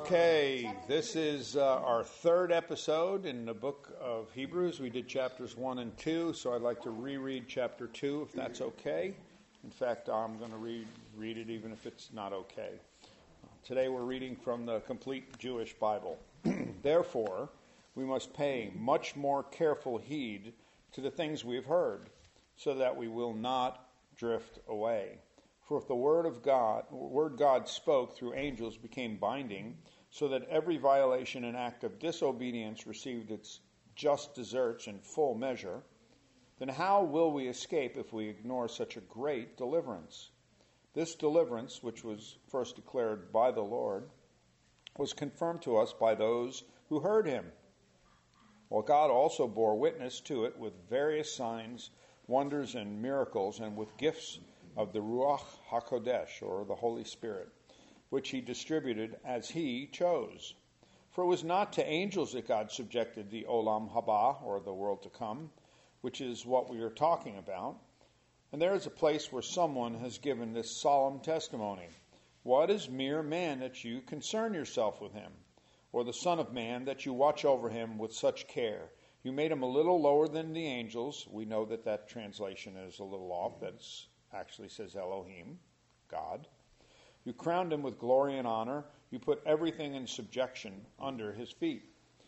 Okay, this is our third episode in the book of Hebrews. We did chapters 1 and 2, so I'd like to reread chapter 2 if that's okay. In fact, I'm going to read it even if it's not okay. Today we're reading from the Complete Jewish Bible. Therefore, we must pay much more careful heed to the things we've heard, so that we will not drift away. For if the word God spoke through angels became binding, so that every violation and act of disobedience received its just deserts in full measure, then how will we escape if we ignore such a great deliverance? This deliverance, which was first declared by the Lord, was confirmed to us by those who heard him. While God also bore witness to it with various signs, wonders, and miracles, and with gifts of the Ruach HaKodesh, or the Holy Spirit, which he distributed as he chose. For it was not to angels that God subjected the Olam Haba, or the world to come, which is what we are talking about. And there is a place where someone has given this solemn testimony. What is mere man that you concern yourself with him? Or the Son of Man that you watch over him with such care? You made him a little lower than the angels. We know that translation is a little off. That's actually says Elohim, God. You crowned him with glory and honor. You put everything in subjection under his feet.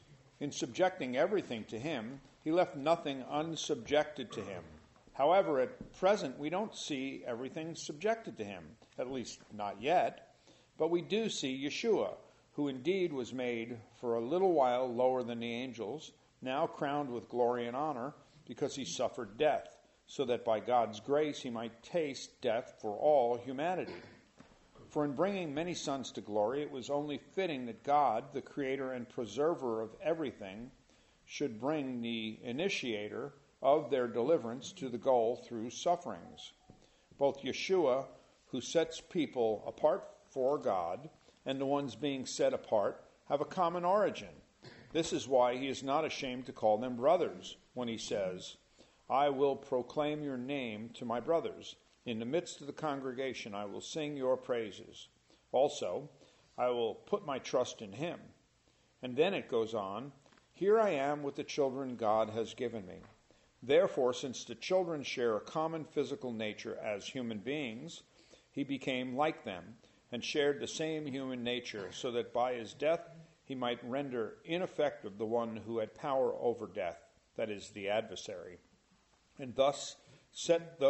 In subjecting everything to him, he left nothing unsubjected to him. However, at present, we don't see everything subjected to him, at least not yet. But we do see Yeshua, who indeed was made for a little while lower than the angels, now crowned with glory and honor, because he suffered death, so that by God's grace he might taste death for all humanity. For in bringing many sons to glory, it was only fitting that God, the creator and preserver of everything, should bring the initiator of their deliverance to the goal through sufferings. Both Yeshua, who sets people apart for God, and the ones being set apart have a common origin. This is why he is not ashamed to call them brothers when he says, I will proclaim your name to my brothers. In the midst of the congregation I will sing your praises. Also, I will put my trust in him. And then it goes on, here I am with the children God has given me. Therefore, since the children share a common physical nature as human beings, he became like them and shared the same human nature, so that by his death he might render ineffective the one who had power over death, that is, the adversary, and thus set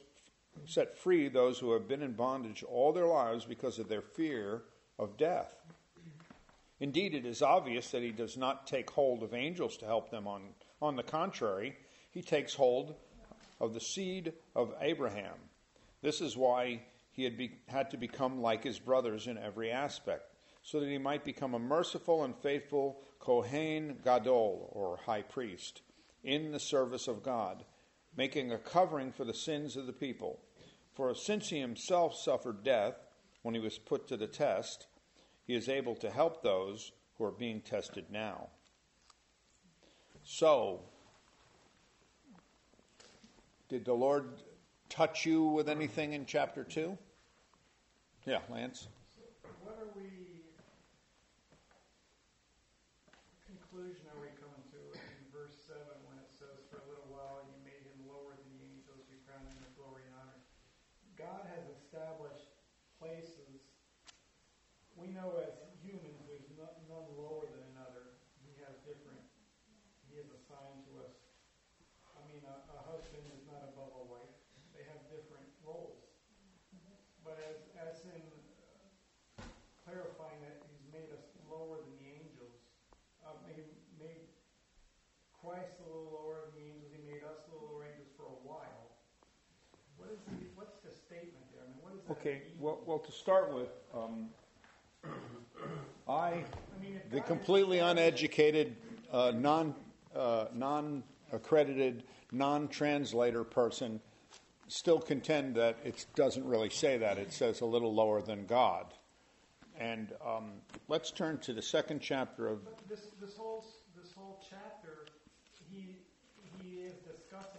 free those who have been in bondage all their lives because of their fear of death. Indeed, it is obvious that he does not take hold of angels to help them. On the contrary, he takes hold of the seed of Abraham. This is why he had to become like his brothers in every aspect, so that he might become a merciful and faithful Kohen Gadol, or high priest, in the service of God, making a covering for the sins of the people. For since he himself suffered death when he was put to the test, he is able to help those who are being tested now. So, did the Lord touch you with anything in chapter 2? Yeah, Lance? So what conclusion are we coming to in verse 7 when it says, for a little while you made him lower than the angels, you crowned him with glory and honor? God has established places. We know as humans there's none lower than another. He has assigned to us. I mean, a husband is not above a wife. They have different roles. But as in clarifying that he's made us lower than the angels, made Christ a little lower than the angels, he made us a little lower angels for a while. What's the statement there? I mean, what is that? Okay, well, to start with, the completely uneducated, non-accredited, non-translator person, still contend that it doesn't really say that. It says a little lower than God. And let's turn to the second chapter of... But this whole chapter, he is discussing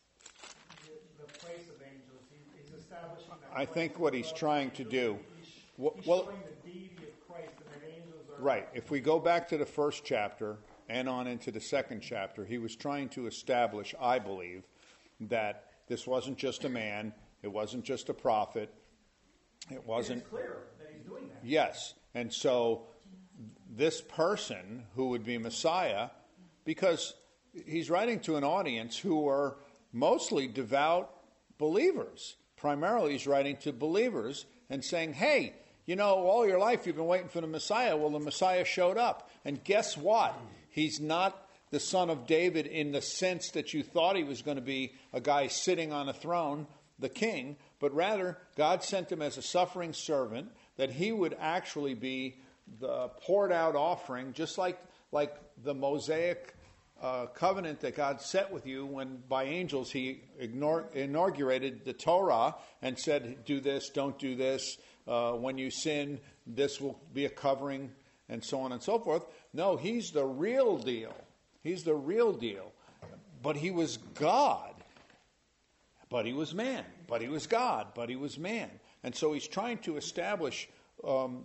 the place of angels. He's establishing that. I think what he's trying to do He's showing the deity of Christ, and the angels are... Right. If we go back to the first chapter and on into the second chapter, he was trying to establish, I believe, that this wasn't just a man, it wasn't just a prophet, it wasn't... It's clear that he's doing that. Yes. And so this person who would be Messiah, because he's writing to an audience who are mostly devout believers. Primarily he's writing to believers and saying, hey, you know, all your life you've been waiting for the Messiah. Well, the Messiah showed up. And guess what? He's not the son of David in the sense that you thought he was going to be a guy sitting on a throne, the king, but rather God sent him as a suffering servant, that he would actually be the poured out offering, just like the Mosaic covenant that God set with you when by angels he inaugurated the Torah and said, do this, don't do this. When you sin, this will be a covering, and so on and so forth. No, he's the real deal. He's the real deal. But he was God. But he was man. But he was God. But he was man. And so he's trying to establish, the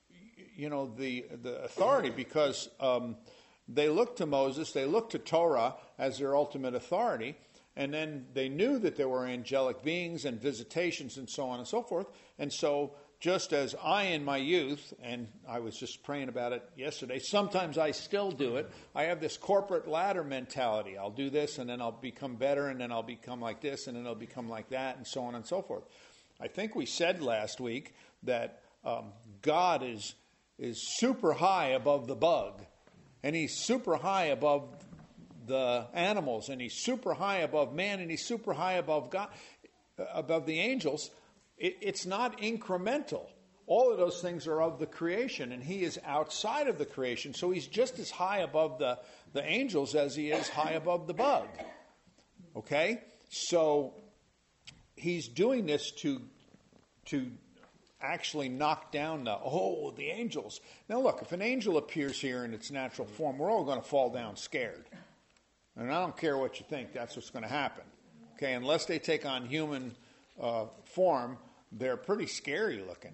authority, because they looked to Moses, they looked to Torah as their ultimate authority, and then they knew that there were angelic beings and visitations and so on and so forth. And so just as I in my youth, and I was just praying about it yesterday, sometimes I still do it, I have this corporate ladder mentality. I'll do this and then I'll become better and then I'll become like this and then I'll become like that and so on and so forth. I think we said last week that God is super high above the bug, and he's super high above the animals, and he's super high above man, and he's super high above God, above the angels. It's not incremental. All of those things are of the creation, and he is outside of the creation, so he's just as high above the angels as he is high above the bug. Okay? So he's doing this to actually knock down the angels. Now look, if an angel appears here in its natural form, we're all going to fall down scared. And I don't care what you think, that's what's going to happen. Okay, unless they take on human form, they're pretty scary looking.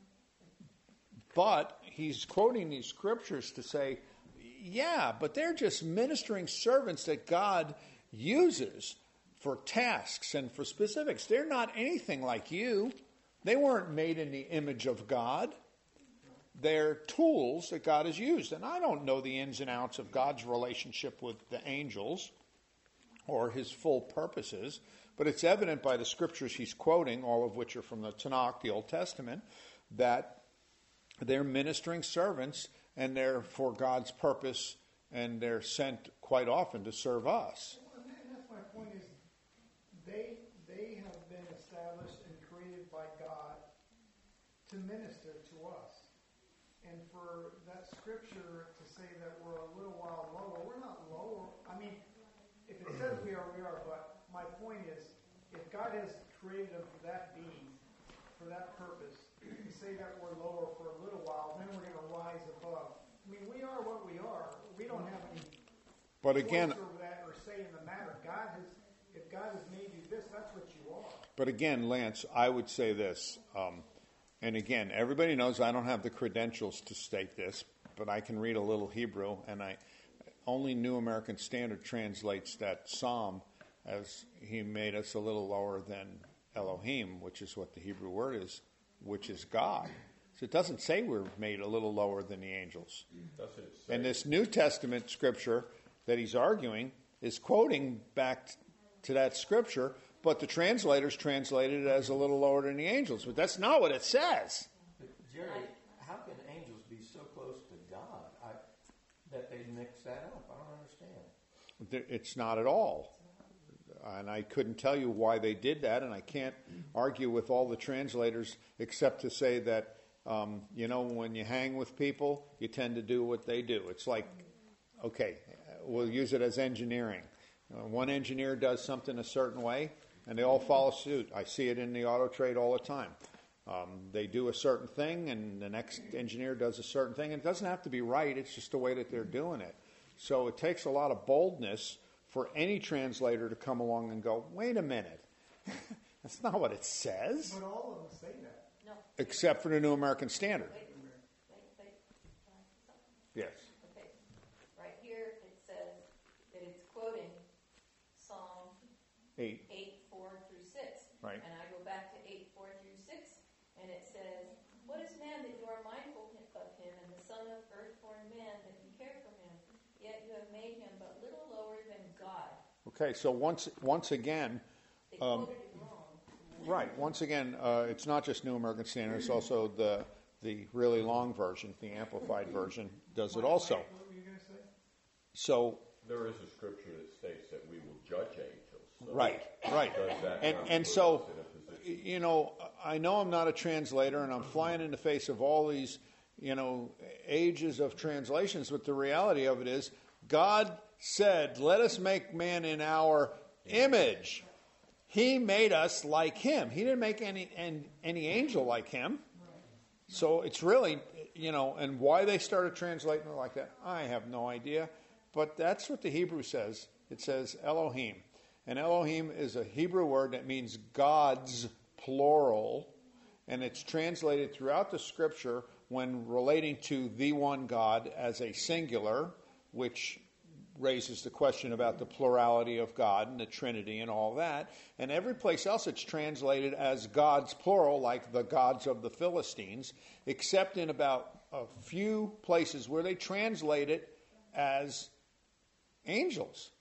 But he's quoting these scriptures to say, yeah, but they're just ministering servants that God uses for tasks and for specifics. They're not anything like you. They weren't made in the image of God. They're tools that God has used. And I don't know the ins and outs of God's relationship with the angels or his full purposes, but it's evident by the scriptures he's quoting, all of which are from the Tanakh, the Old Testament, that they're ministering servants and they're for God's purpose, and they're sent quite often to serve us. Well, and that's my point is they have been established and created by God to minister to us. And for that scripture to say that we're a little while lower, we're not lower. I mean, if it says we are, we are. But my point is, if God has created them for that being, for that purpose, to say that we're lower for a little while, then we're going to rise above. I mean, we are what we are. We don't have any voice over that or say in the matter. If God has made you this, that's what you are. But again, Lance, I would say this. And again, everybody knows I don't have the credentials to state this, but I can read a little Hebrew, and only New American Standard translates that psalm as he made us a little lower than Elohim, which is what the Hebrew word is, which is God. So it doesn't say we're made a little lower than the angels. And this New Testament scripture that he's arguing is quoting back to that scripture, but the translators translated it as a little lower than the angels. But that's not what it says. But Jerry, how can angels be so close to God that they mix that up? I don't understand. It's not at all. And I couldn't tell you why they did that, and I can't argue with all the translators except to say that, when you hang with people, you tend to do what they do. It's like, okay, we'll use it as engineering. One engineer does something a certain way, and they all follow suit. I see it in the auto trade all the time. They do a certain thing, and the next engineer does a certain thing. And it doesn't have to be right. It's just the way that they're doing it. So it takes a lot of boldness for any translator to come along and go, wait a minute. That's not what it says. But all of them say that. No. Except for the New American Standard. Wait. Yes. Okay. Right here it says that it's quoting Psalm 8. 8:4 through 6. Right. And I go back to 8:4 through 6, and it says, "What is man that you are mindful of him, and the son of earth-born man that you care for him? Yet you have made him but little lower than God." Okay, so once again, They quoted it wrong. right. Once again, it's not just New American Standard; it's also the really long version, the amplified version, does it also. What were you going to say? So There is a scripture that states that we will judge angels. So right. does that And not so, put us in a position? you know, I know I'm not a translator, and I'm flying in the face of all these, ages of translations. But the reality of it is, God said, "Let us make man in our image." He made us like him. He didn't make any angel like him. So it's really, and why they started translating it like that, I have no idea. But that's what the Hebrew says. It says Elohim. And Elohim is a Hebrew word that means gods, plural. And it's translated throughout the scripture when relating to the one God as a singular, which raises the question about the plurality of God and the Trinity and all that. And every place else it's translated as gods, plural, like the gods of the Philistines, except in about a few places where they translate it as angels.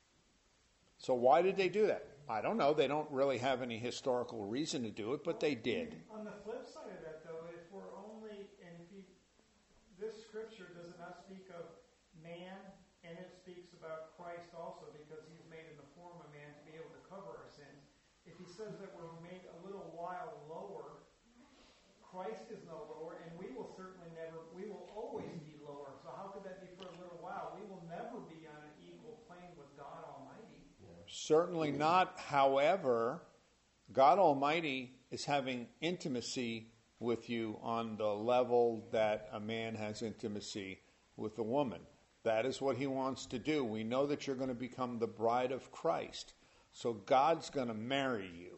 So why did they do that? I don't know. They don't really have any historical reason to do it, but they did. On the flip side of that, though, if we're only, this scripture does not speak of man, and it speaks about Christ also, because he's made in the form of man to be able to cover our sins. If he says that we're made a little while lower, Christ is no lower, and we will always be lower. So how could that be for a little while? We will never be on an equal plane with God Almighty. Certainly not. However, God Almighty is having intimacy with you on the level that a man has intimacy with a woman. That is what he wants to do. We know that you're going to become the bride of Christ. So God's going to marry you.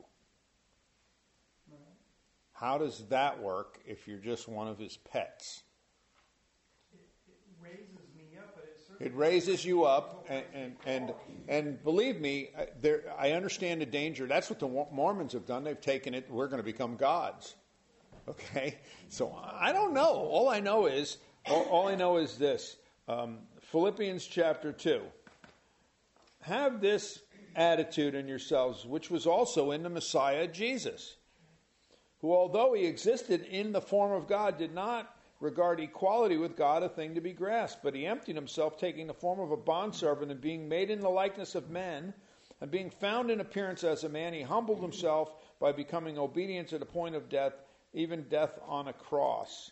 How does that work if you're just one of his pets? It raises me up, but it certainly... It raises you up, and believe me, I understand the danger. That's what the Mormons have done. They've taken it, we're going to become gods. Okay? So I don't know. All I know is this. Philippians chapter 2. Have this attitude in yourselves, which was also in the Messiah Jesus, who, although he existed in the form of God, did not regard equality with God a thing to be grasped, but he emptied himself, taking the form of a bondservant and being made in the likeness of men, and being found in appearance as a man, he humbled himself by becoming obedient to the point of death, even death on a cross.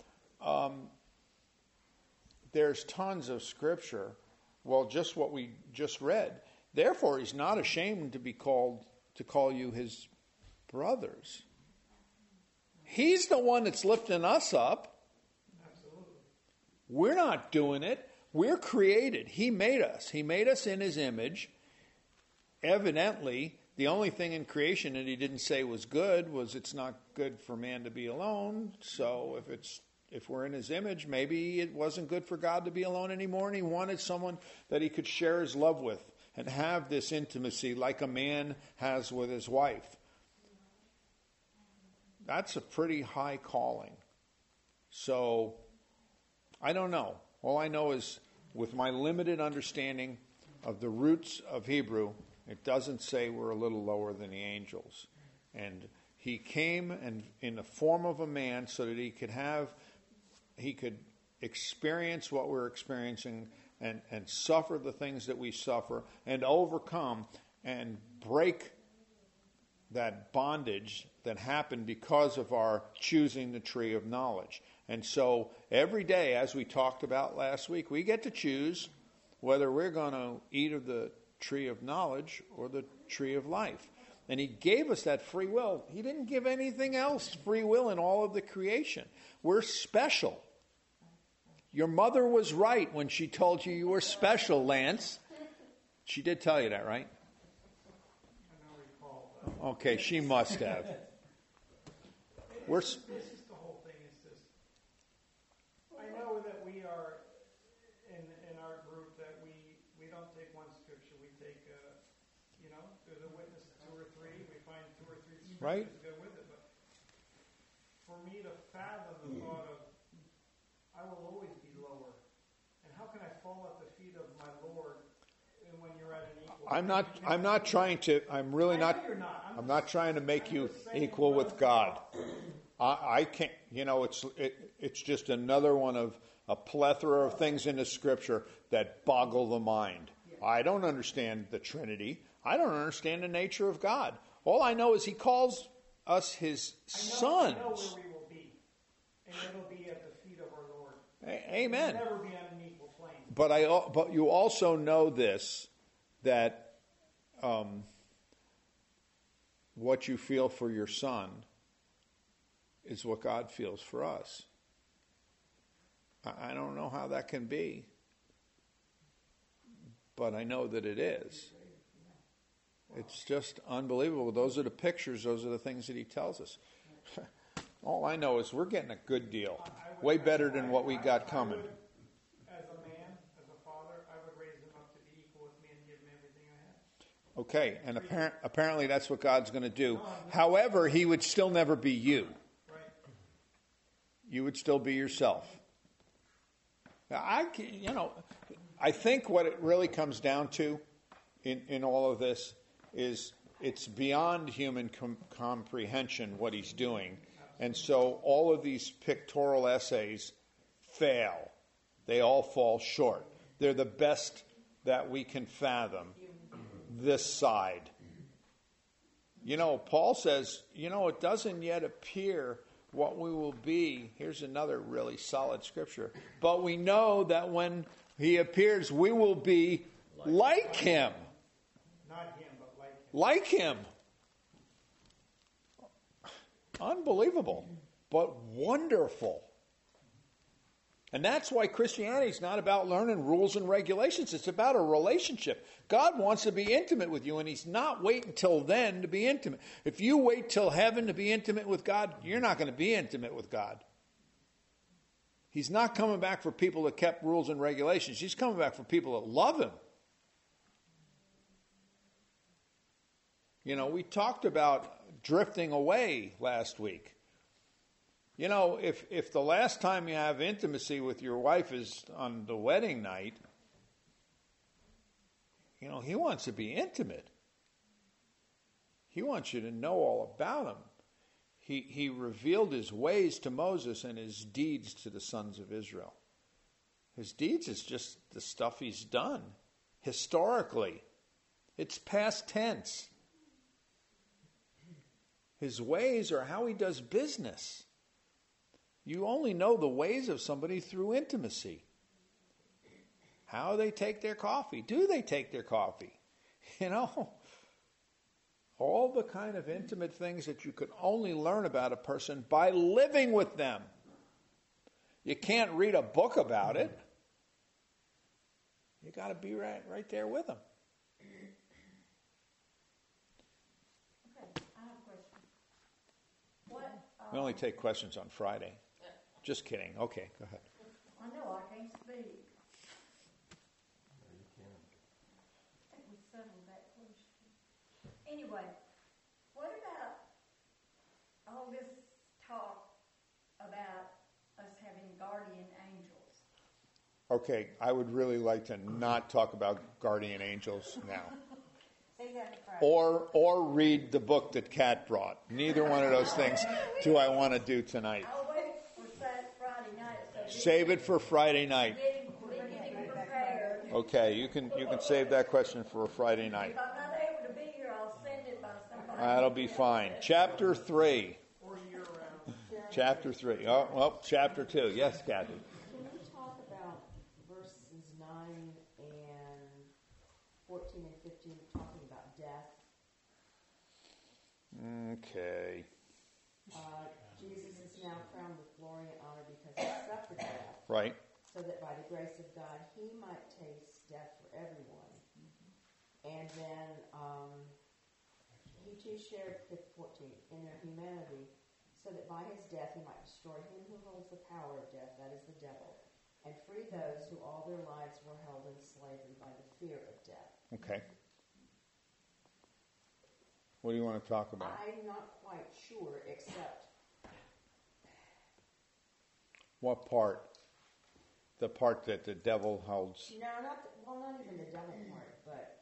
There's tons of scripture. Well, just what we just read. Therefore, he's not ashamed to call you his brothers. He's the one that's lifting us up. Absolutely. We're not doing it. We're created. He made us. He made us in his image. Evidently, the only thing in creation that he didn't say was good was it's not good for man to be alone. So if we're in his image, maybe it wasn't good for God to be alone anymore, and he wanted someone that he could share his love with and have this intimacy like a man has with his wife. That's a pretty high calling. So, I don't know. All I know is, with my limited understanding of the roots of Hebrew, it doesn't say we're a little lower than the angels. And he came in the form of a man so that he could experience what we're experiencing and suffer the things that we suffer and overcome and break that bondage that happened because of our choosing the tree of knowledge. And so every day, as we talked about last week, we get to choose whether we're going to eat of the tree of knowledge or the tree of life. And he gave us that free will. He didn't give anything else free will in all of the creation. We're special. Your mother was right when she told you were special, Lance. She did tell you that, right? I don't recall that. Okay, she must have. We're This is the whole thing. Is this? I know that we are in our group that we don't take one scripture. We take there's a witness of 2 or 3. We find 2 or 3 scriptures Right. to go with it. But for me to fathom the thought of I will always be lower, and how can I fall at the feet of my Lord when you're at an equal? I'm not trying to. I'm really I not. know you're not. I'm not trying to make I'm you just saying equal what with I'm God. saying. I can't. It's just another one of a plethora of things in the Scripture that boggle the mind. I don't understand the Trinity. I don't understand the nature of God. All I know is He calls us His sons. I know where we will be, and it'll be at the feet of our Lord. Amen. We'll never be on an equal plane. But you also know this, that what you feel for your son is what God feels for us. I don't know how that can be, but I know that it is. It's just unbelievable. Those are the pictures. Those are the things that He tells us. All I know is we're getting a good deal, way better than what we got coming. As a man, as a father, I would raise him up to be equal with me and give him everything I have. Okay, and apparently that's what God's going to do. However, He would still never be you. Right? You would still be yourself. Now, I think what it really comes down to in all of this is it's beyond human comprehension what He's doing. And so all of these pictorial essays fail. They all fall short. They're the best that we can fathom this side. Paul says, it doesn't yet appear what we will be. Here's another really solid scripture. But we know that when He appears, we will be like Him. Not him, but like him. Like Him. Unbelievable, but wonderful. And that's why Christianity is not about learning rules and regulations. It's about a relationship. God wants to be intimate with you, and He's not waiting till then to be intimate. If you wait till heaven to be intimate with God, you're not going to be intimate with God. He's not coming back for people that kept rules and regulations. He's coming back for people that love Him. We talked about drifting away last week. If the last time you have intimacy with your wife is on the wedding night, He wants to be intimate. He wants you to know all about Him. He revealed His ways to Moses and His deeds to the sons of Israel. His deeds is just the stuff He's done historically. It's past tense. His ways are how He does business. You only know the ways of somebody through intimacy. How they take their coffee. Do they take their coffee? All the kind of intimate things that you could only learn about a person by living with them. You can't read a book about it. You got to be right there with them. We only take questions on Friday. Just kidding. Okay, go ahead. I know I can't speak. I think we settled that question. Anyway, what about all this talk about us having guardian angels? Okay, I would really like to not talk about guardian angels now. Say that Friday. Or read the book that Kat brought. Neither one of those things do I want to do tonight. I'll wait for Friday night. So Save it for Friday night. getting prepared. Okay, you can save that question for a Friday night. If I'm not able to be here, I'll send it by somebody. That'll be fine. Chapter 3. Or year-round. Chapter 3. Oh, well, chapter 2. Yes, Kathy. Can we talk about verses 9 and 14 and 15 talking about death? Okay. Jesus is now crowned with glory and honor because He suffered death, Right. so that by the grace of God He might taste death for everyone. And then He too shared, 14, in their humanity, so that by his death he might destroy him who holds the power of death, that is the devil, and free those who all their lives were held in slavery by the fear of death. Okay. What do you want to talk about? I'm not quite sure, except What part? The part that the devil holds. no, not even the devil part, but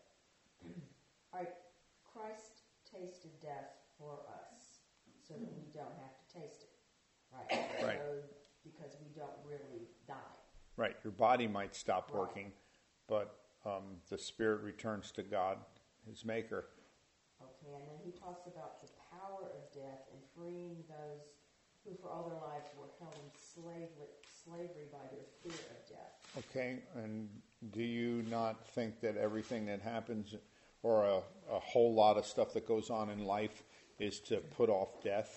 Christ tasted death for us, so that we don't have to taste it, right? Right. So, because we don't really die. Right. Your body might stop working, but the spirit returns to God, his maker. Okay, and then he talks about the power of death and freeing those who for all their lives were held in slavery by their fear of death. Okay. And do you not think that everything that happens, or a whole lot of stuff that goes on in life, is to put off death?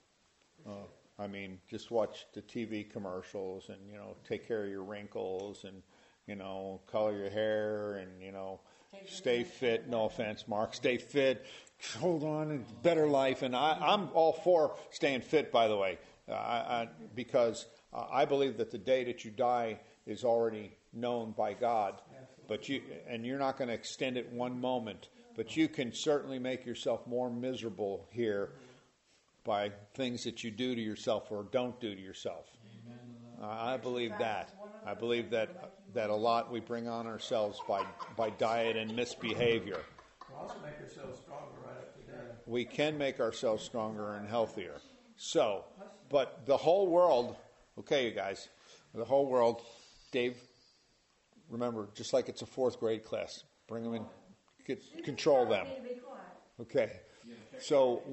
I mean, just watch the TV commercials and, take care of your wrinkles and, color your hair and, stay fit. No offense, Mark. Stay fit. Hold on, and better life. And I'm all for staying fit, by the way, because I believe that the day that you die is already known by God. But you're not going to extend it one moment. But you can certainly make yourself more miserable here by things that you do to yourself or don't do to yourself. I believe that. I believe that a lot we bring on ourselves by diet and misbehavior. We'll also make ourselves stronger right up to death. We can make ourselves stronger and healthier. So, but the whole world, okay, you guys, the whole world, Dave, remember, just like it's a fourth grade class, bring them in, control them. Okay. So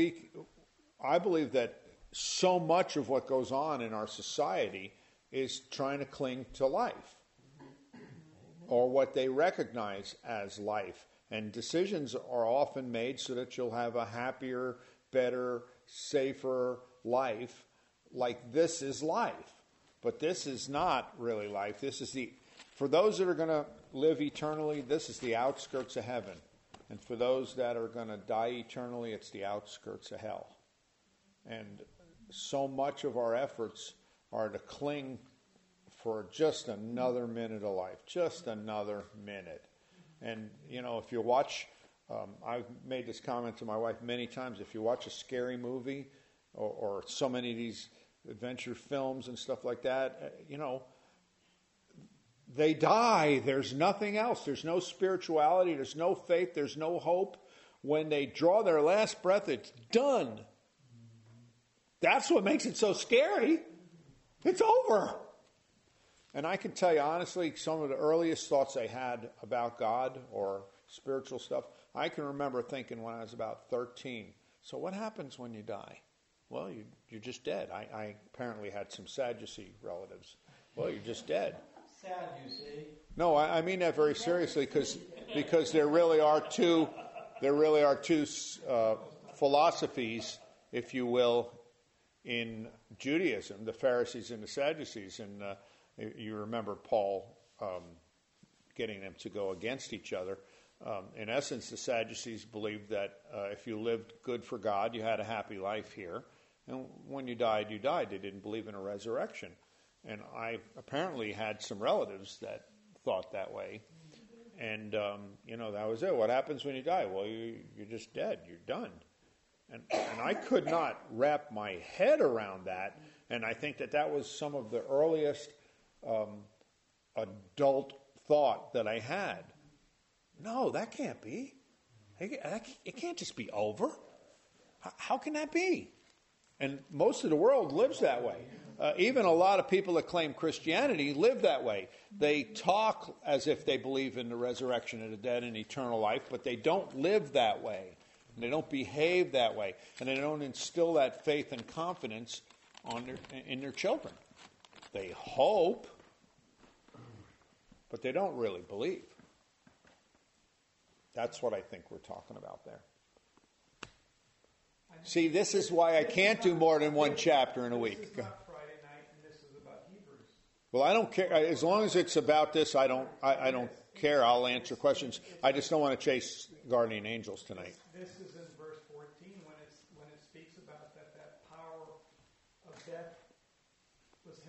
I believe that so much of what goes on in our society is trying to cling to life, or what they recognize as life. And decisions are often made so that you'll have a happier, better, safer life. Like, this is life. But this is not really life. This is for those that are going to live eternally, this is the outskirts of heaven. And for those that are going to die eternally, it's the outskirts of hell. And so much of our efforts are to cling for just another minute of life, just another minute. And, if you watch, I've made this comment to my wife many times, if you watch a scary movie or so many of these adventure films and stuff like that, they die. There's nothing else. There's no spirituality. There's no faith. There's no hope. When they draw their last breath, it's done. That's what makes it so scary. It's over. And I can tell you honestly, some of the earliest thoughts I had about God or spiritual stuff, I can remember thinking when I was about 13. So what happens when you die? Well, you're just dead. I apparently had some Sadducee relatives. Well, you're just dead. Sad, you see. No, I mean that very seriously because there really are two philosophies, if you will, in Judaism, the Pharisees and the Sadducees. And you remember Paul getting them to go against each other. In essence, the Sadducees believed that if you lived good for God, you had a happy life here. And when you died, you died. They didn't believe in a resurrection. And I apparently had some relatives that thought that way. And, that was it. What happens when you die? Well, you're just dead. You're done. And I could not wrap my head around that. And I think that was some of the earliest adult thought that I had. No, that can't be. It can't just be over. How can that be? And most of the world lives that way. Even a lot of people that claim Christianity live that way. They talk as if they believe in the resurrection of the dead and eternal life, but they don't live that way. And they don't behave that way. And they don't instill that faith and confidence in their children. They hope, but they don't really believe. That's what I think we're talking about there. See, this is why I can't do more than one chapter in a week. This is not Friday night, and this is about Hebrews. Well, I don't care. As long as it's about this, I don't care. I'll answer questions. I just don't want to chase guardian angels tonight. This is in verse 14 when it speaks about that power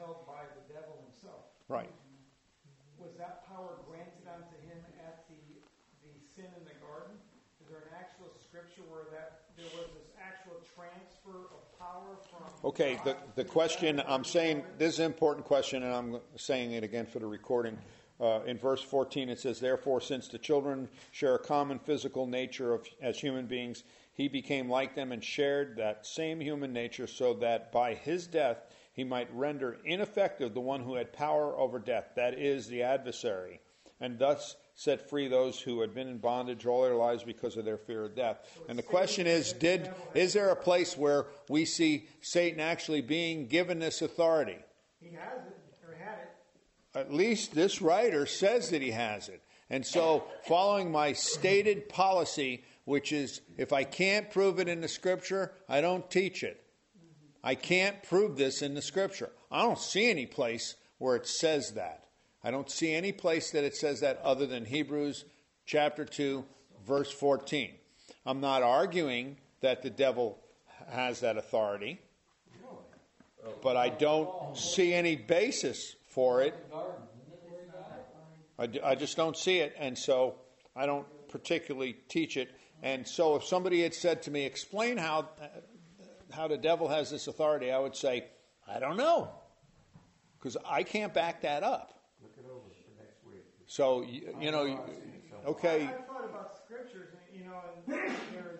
held by the devil himself. Right. Was that power granted unto him at the sin in the garden? Is there an actual scripture where that there was this actual transfer of power from Okay, God the to question, devil? I'm saying, this is an important question, and I'm saying it again for the recording. In verse 14 it says, "Therefore, since the children share a common physical nature as human beings, he became like them and shared that same human nature, so that by his death he might render ineffective the one who had power over death, that is, the adversary, and thus set free those who had been in bondage all their lives because of their fear of death." And the question is there a place where we see Satan actually being given this authority? He has it, or had it. At least this writer says that he has it. And so, following my stated policy, which is if I can't prove it in the Scripture, I don't teach it. I can't prove this in the Scripture. I don't see any place where it says that. I don't see any place that it says that other than Hebrews chapter 2, verse 14. I'm not arguing that the devil has that authority, but I don't see any basis for it. I just don't see it, and so I don't particularly teach it. And so if somebody had said to me, explain how the devil has this authority, I would say, I don't know, because I can't back that up. Look it over for next week. So, okay. I thought about scriptures, and there's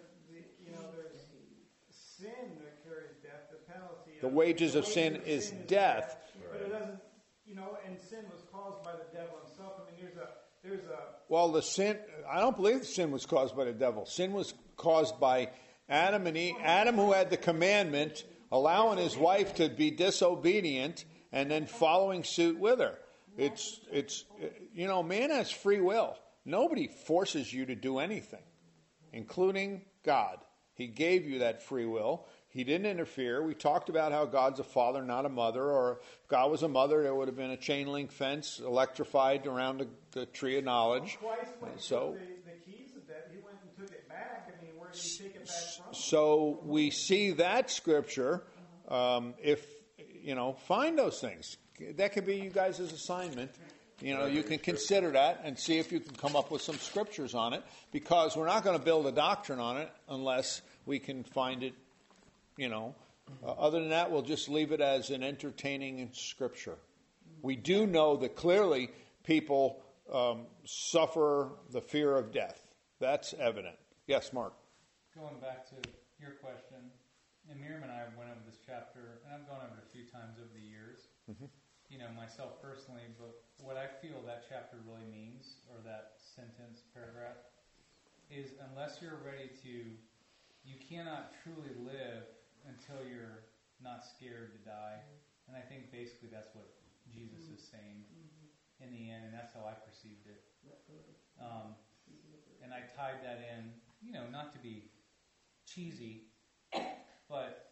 sin that carries death, the penalty. The wages of sin is death. But it doesn't, and sin was caused by the devil himself. I mean, there's a. Well, the sin, I don't believe the sin was caused by the devil. Sin was caused by Adam and Eve. Adam, who had the commandment, allowing his wife to be disobedient and then following suit with her. It's man has free will. Nobody forces you to do anything, including God. He gave you that free will. He didn't interfere. We talked about how God's a father, not a mother. Or if God was a mother, there would have been a chain link fence electrified around the tree of knowledge. Christ went and So, took the keys of that. He went and took it back. I mean, where did he take it back from? so we see that scripture. Find those things. That could be you guys' assignment. You can consider that and see if you can come up with some scriptures on it, because we're not going to build a doctrine on it unless we can find it. Other than that, we'll just leave it as an entertaining scripture. We do know that clearly people suffer the fear of death. That's evident. Yes, Mark. Going back to your question, and Miriam and I went over this chapter, and I've gone over it a few times over the years. Mm-hmm. Myself personally, but what I feel that chapter really means, or that sentence, paragraph, is unless you're ready to, you cannot truly live until you're not scared to die. And I think basically that's what Jesus is saying in the end, and that's how I perceived it. And I tied that in, not to be cheesy, but,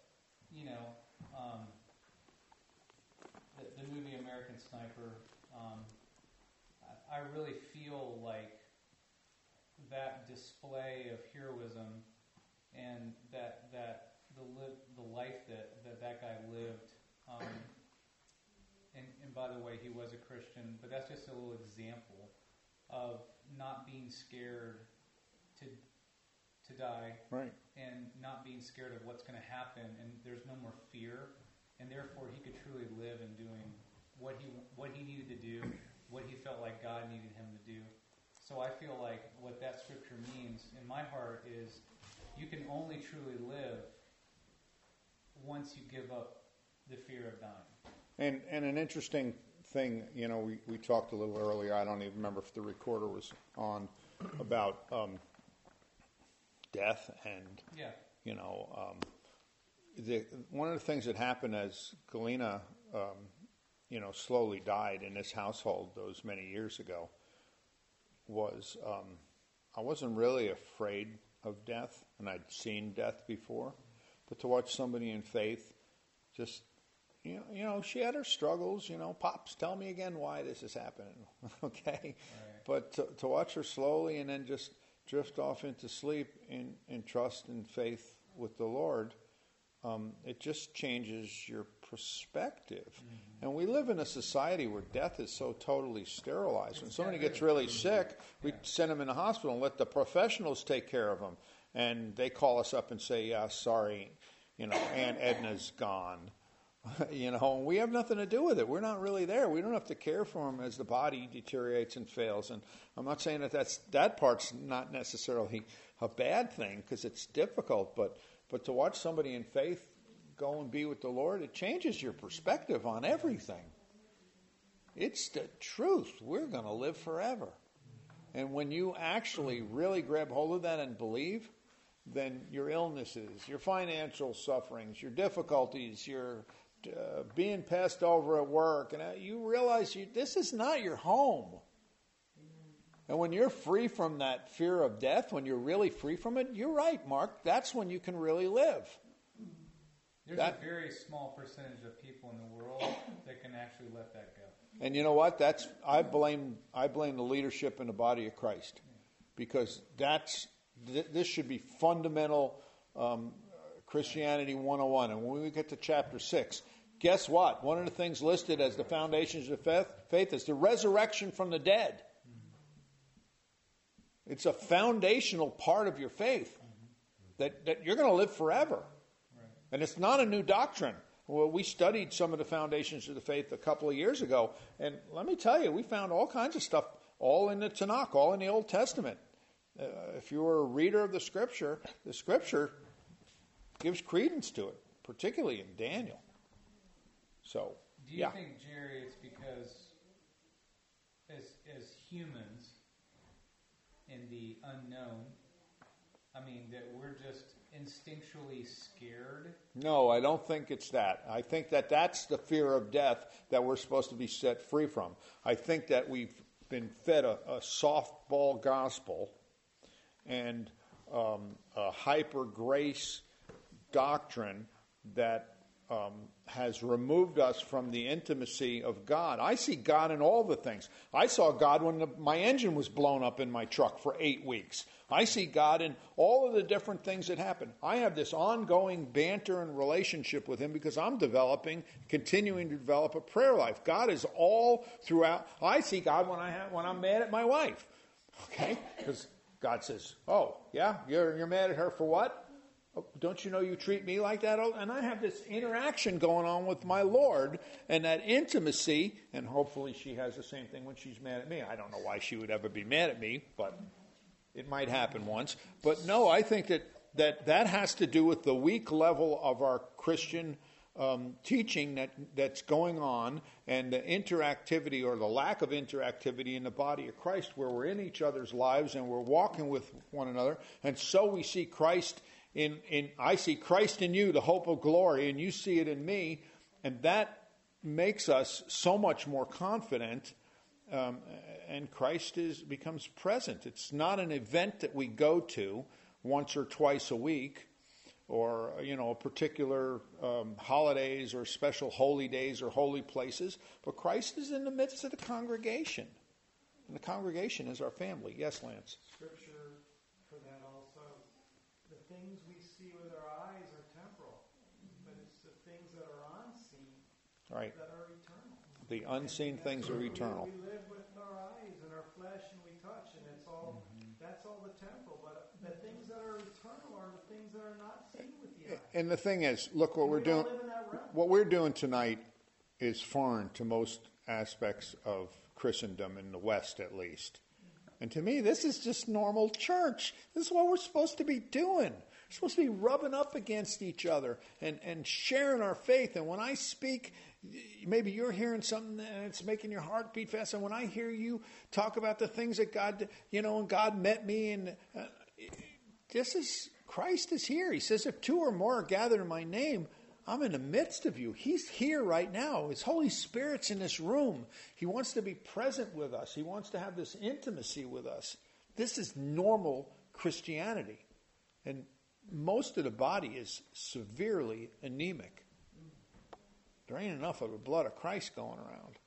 the movie American Sniper, I really feel like that display of heroism and that the life that guy lived, and by the way, he was a Christian, but that's just a little example of not being scared to die, Right. and not being scared of what's going to happen, and there's no more fear, and therefore he could truly live in doing what he needed to do, what he felt like God needed him to do. So I feel like what that scripture means in my heart is you can only truly live once you give up the fear of dying. And an interesting thing, we talked a little earlier, I don't even remember if the recorder was on, about death and, one of the things that happened as Galena, slowly died in this household those many years ago was I wasn't really afraid of death, and I'd seen death before, but to watch somebody in faith just, she had her struggles, Pops, tell me again why this is happening, okay? Right. But to watch her slowly and then just drift off into sleep in trust and faith with the Lord, it just changes your perspective. And we live in a society where death is so totally sterilized. When somebody gets really sick, we send them in the hospital and let the professionals take care of them. And they call us up and say, yeah, sorry, Aunt Edna's gone. And we have nothing to do with it. We're not really there. We don't have to care for them as the body deteriorates and fails. And I'm not saying that part's not necessarily a bad thing, because it's difficult. But to watch somebody in faith go and be with the Lord, it changes your perspective on everything. It's the truth. We're going to live forever. And when you actually really grab hold of that and believe, then your illnesses, your financial sufferings, your difficulties, your being passed over at work, and you realize this is not your home. And when you're free from that fear of death, when you're really free from it, you're right, Mark, that's when you can really live. There's a very small percentage of people in the world that can actually let that go. And you know what? I blame the leadership in the body of Christ, because this should be fundamental Christianity 101. And when we get to chapter 6, guess what? One of the things listed as the foundations of faith is the resurrection from the dead. It's a foundational part of your faith that you're going to live forever. Right. And it's not a new doctrine. Well, we studied some of the foundations of the faith a couple of years ago, and let me tell you, we found all kinds of stuff all in the Tanakh, all in the Old Testament. If you were a reader of the Scripture gives credence to it, particularly in Daniel. So, do you think, Jerry, it's because as humans in the unknown, that we're just instinctually scared? No, I don't think it's that. I think that's the fear of death that we're supposed to be set free from. I think that we've been fed a softball gospel and a hyper grace doctrine that has removed us from the intimacy of God. I see God in all the things. I saw God when my engine was blown up in my truck for 8 weeks. I see God in all of the different things that happen. I have this ongoing banter and relationship with Him because I'm continuing to develop a prayer life. God is all throughout. I see God when I'm mad at my wife. Okay? Because God says, "Oh, yeah, you're mad at her for what? Don't you know you treat me like that?" And I have this interaction going on with my Lord and that intimacy, and hopefully she has the same thing when she's mad at me. I don't know why she would ever be mad at me, but it might happen once. But no, I think that has to do with the weak level of our Christian teaching that's going on, and the interactivity or the lack of interactivity in the body of Christ, where we're in each other's lives and we're walking with one another. And so we see Christ I see Christ in you, the hope of glory, and you see it in me, and that makes us so much more confident, and Christ becomes present. It's not an event that we go to once or twice a week, or a particular holidays or special holy days or holy places, but Christ is in the midst of the congregation, and the congregation is our family. Yes, Lance? Scripture for that also. The things we see with our eyes are temporal, but it's the things that are unseen that are eternal. The unseen things are eternal. We live with our eyes and our flesh, and we touch, and it's all that's all the temporal. But the things that are eternal are the things that are not seen with the eye. And the thing is, look what we're doing. What we're doing tonight is foreign to most aspects of Christendom in the West, at least. And to me, this is just normal church. This is what we're supposed to be doing. We're supposed to be rubbing up against each other and sharing our faith. And when I speak, maybe you're hearing something and it's making your heart beat fast. And when I hear you talk about the things that God, and God met me, and Christ is here. He says, if 2 or more are gathered in my name, I'm in the midst of you. He's here right now. His Holy Spirit's in this room. He wants to be present with us. He wants to have this intimacy with us. This is normal Christianity. And most of the body is severely anemic. There ain't enough of the blood of Christ going around.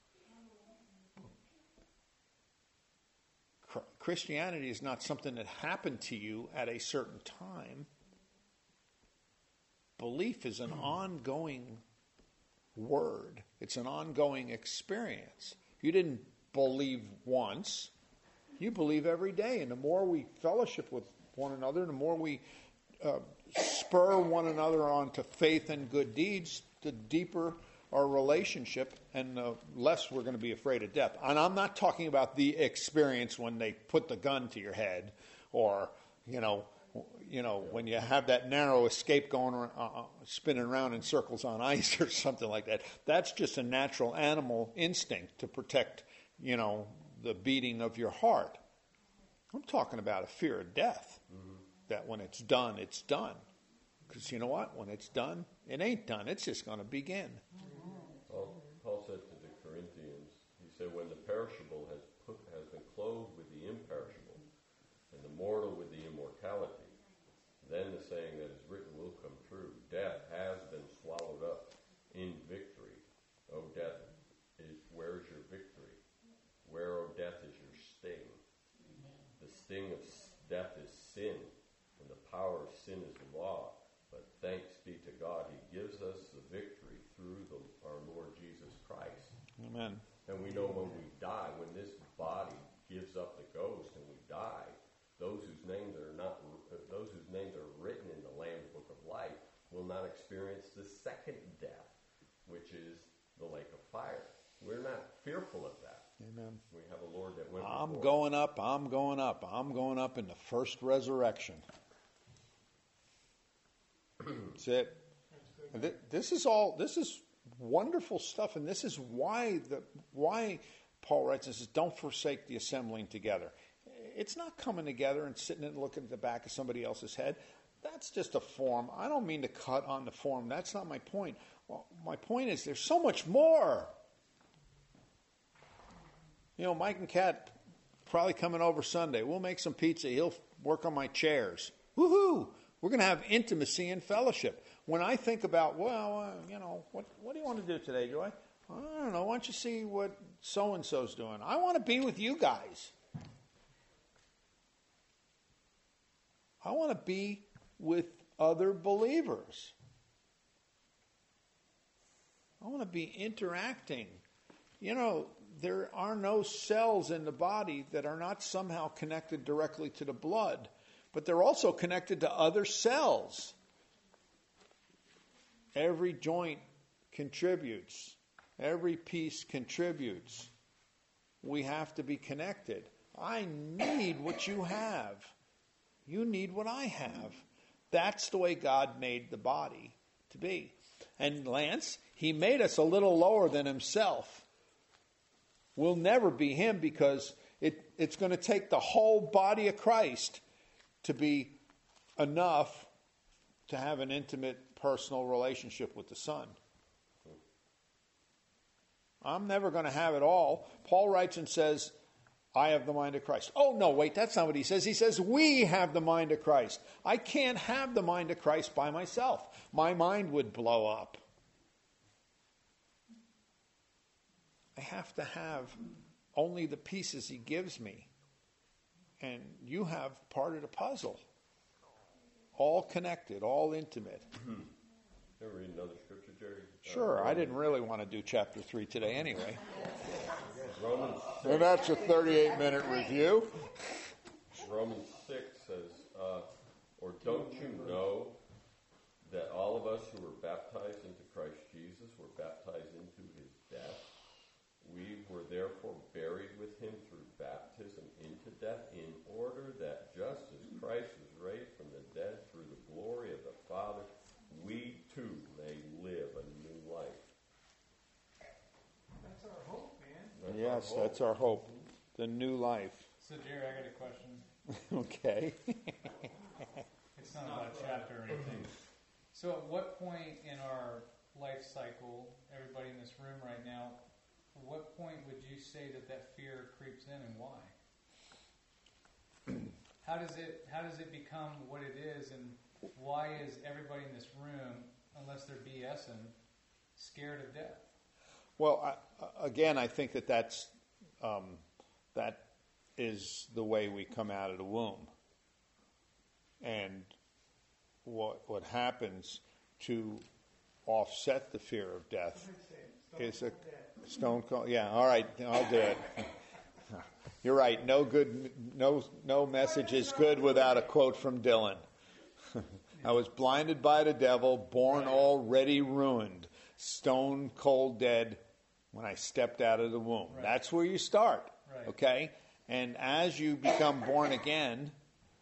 Christianity is not something that happened to you at a certain time. Belief is an ongoing word. It's an ongoing experience. You didn't believe once. You believe every day. And the more we fellowship with one another, the more we spur one another on to faith and good deeds, the deeper our relationship and the less we're going to be afraid of death. And I'm not talking about the experience when they put the gun to your head, or, when you have that narrow escape going around, spinning around in circles on ice or something like that. That's just a natural animal instinct to protect, the beating of your heart. I'm talking about a fear of death, that when it's done, it's done. Because you know what? When it's done, it ain't done. It's just going to begin. Paul said to the Corinthians, he said, when the perishable has been clothed with the imperishable, and the mortal with the immortality, then the saying that is written will come true. Death has been swallowed up in victory. O death, where is your victory? Where, O death, is your sting? The sting of death is sin, and the power of sin is the law. But thanks be to God, he gives us the victory through our Lord Jesus Christ. Amen. And we know when we die, when this body gives up the ghost and we die, those whose names are written in the Lamb's Book of Life will not experience the second death, which is the lake of fire. We're not fearful of that. Amen. We have a Lord that went before. I'm going up. I'm going up in the first resurrection. That's it. This is wonderful stuff, and this is why Paul writes and says, don't forsake the assembling together. It's not coming together and sitting and looking at the back of somebody else's head. That's just a form. I don't mean to cut on the form. That's not my point. Well, my point is there's so much more. Mike and Kat probably coming over Sunday. We'll make some pizza. He'll work on my chairs. Woohoo! We're going to have intimacy and fellowship. When I think about, what do you want to do today, Joy? I don't know. Why don't you see what so-and-so's doing? I want to be with you guys. I want to be with other believers. I want to be interacting. There are no cells in the body that are not somehow connected directly to the blood, but they're also connected to other cells. Every joint contributes. Every piece contributes. We have to be connected. I need what you have. You need what I have. That's the way God made the body to be. And Lance, he made us a little lower than himself. We'll never be him because it's going to take the whole body of Christ to be enough to have an intimate, personal relationship with the Son. I'm never going to have it all. Paul writes and says, I have the mind of Christ. Oh, no, wait, that's not what he says. He says, we have the mind of Christ. I can't have the mind of Christ by myself. My mind would blow up. I have to have only the pieces he gives me. And you have part of the puzzle. All connected, all intimate. Can I read another scripture, Jerry? Sure, I didn't really want to do chapter 3 today anyway. Romans And that's a 38-minute review. Romans 6 says, or don't you know that all of us who were baptized into Christ Jesus were baptized into his death? We were therefore buried with him through baptism into death, in order that just as Christ was raised from the dead through the glory of the Father, we too may live a new life. That's our hope, man. Yes, that's our hope. The new life. So, Jerry, I got a question. Okay. It's not about a chapter or anything. So, at what point in our life cycle, everybody in this room right now, at what point would you say that fear creeps in, and why? How does it become what it is, and why is everybody in this room, unless they're BSing, scared of death? Well, again, I think that is the way we come out of the womb. And what happens to offset the fear of death I'd say is a stone cold. Yeah, all right, I'll do it. You're right. No message is good without a quote from Dylan. I was blinded by the devil, born already ruined, stone cold dead when I stepped out of the womb. Right. That's where you start. Right. Okay? And as you become born again,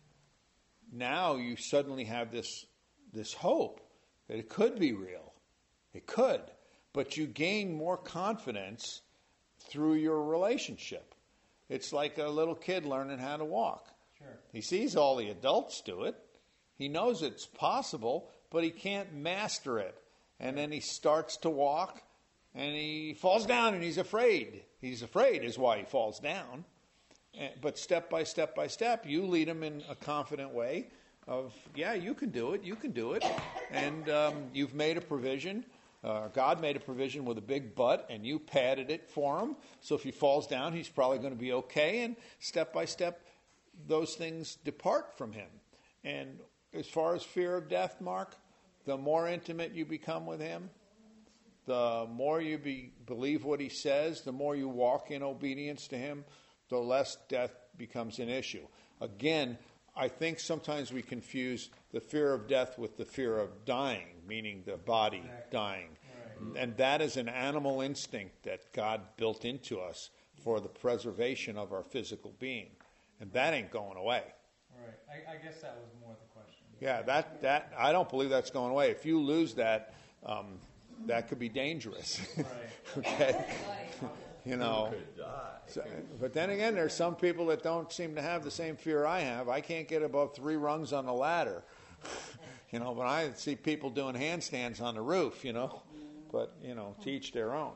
now you suddenly have this hope that it could be real. It could. But you gain more confidence through your relationship. It's like a little kid learning how to walk. Sure. He sees all the adults do it. He knows it's possible, but he can't master it. And then he starts to walk, and he falls down, and he's afraid. He's afraid is why he falls down. But step by step by step, you lead him in a confident way of, yeah, you can do it, you can do it. And you've made a provision. God made a provision with a big butt, and you padded it for him. So if he falls down, he's probably going to be okay. And step by step, those things depart from him. And as far as fear of death, Mark, the more intimate you become with him, the more you believe what he says, the more you walk in obedience to him, the less death becomes an issue. Again, I think sometimes we confuse the fear of death with the fear of dying, meaning the body dying. Right. And that is an animal instinct that God built into us for the preservation of our physical being. And that ain't going away. Right. I guess that was more the question. Yeah, that I don't believe that's going away. If you lose that, that could be dangerous. Right. Okay? You know. You could die. So, but then again, there's some people that don't seem to have the same fear I have. I can't get above 3 rungs on the ladder. You know, but I see people doing handstands on the roof, you know. But, you know, to each their own.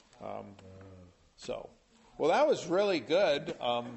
Well, that was really good.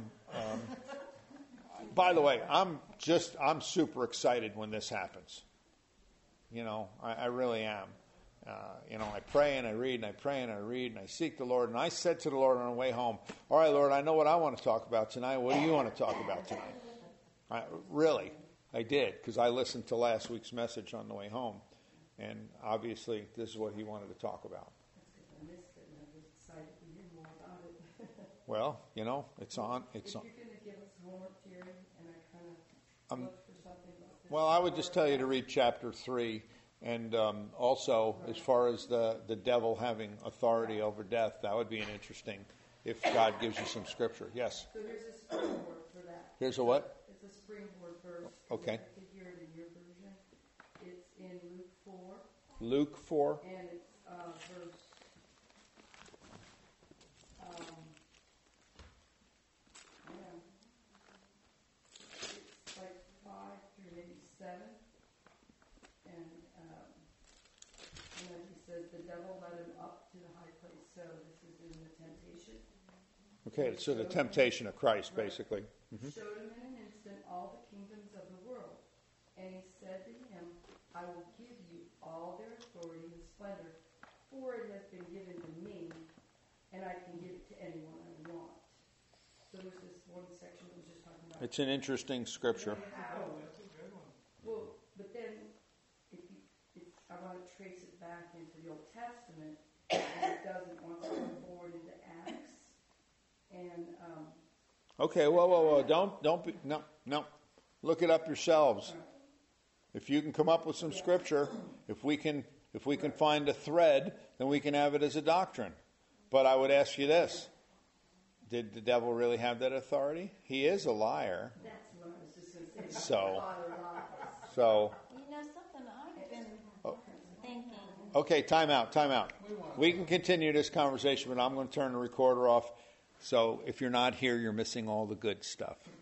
By the way, I'm super excited when this happens. You know, I really am. You know, I pray and I read and I pray and I read and I seek the Lord. And I said to the Lord on the way home, all right, Lord, I know what I want to talk about tonight. What do you want to talk about tonight? I did, because I listened to last week's message on the way home. And obviously, this is what he wanted to talk about. I missed it, and I was excited to hear more about it. Well, you know, it's on. If you're going to give us homework, Jerry, and I kind of looked for something about this. Well, I would just tell you to read chapter 3. And also, as far as the devil having authority over death, that would be an interesting, if God gives you some scripture. Yes? So here's a springboard for that. Here's a what? It's a springboard verse. Okay. I could hear it in your version. It's in Luke 4. Luke 4. And it's verse... it's like 5 through maybe 7. And then he says, the devil led him up to the high place. So this is in the temptation. Okay, so the temptation of Christ, basically. Mm-hmm. Showed him in an instant all the kingdoms of the world. And he said to him, I will give you all their authority and splendor, for it has been given to me, and I can give it to anyone I want. So there's this one section that was just talking about. It's an interesting scripture. Oh, that's a good one. Well, but then I want to trace it back into the Old Testament, and it doesn't want to go forward into Acts. And Okay, whoa. Don't be, no. Look it up yourselves. If you can come up with some scripture, if we can find a thread, then we can have it as a doctrine. But I would ask you this. Did the devil really have that authority? He is a liar. that's what I was just going to say. So- Father lies. So, You know something I've been thinking. okay, time out. We can continue this conversation, but I'm going to turn the recorder off. So if you're not here, you're missing all the good stuff.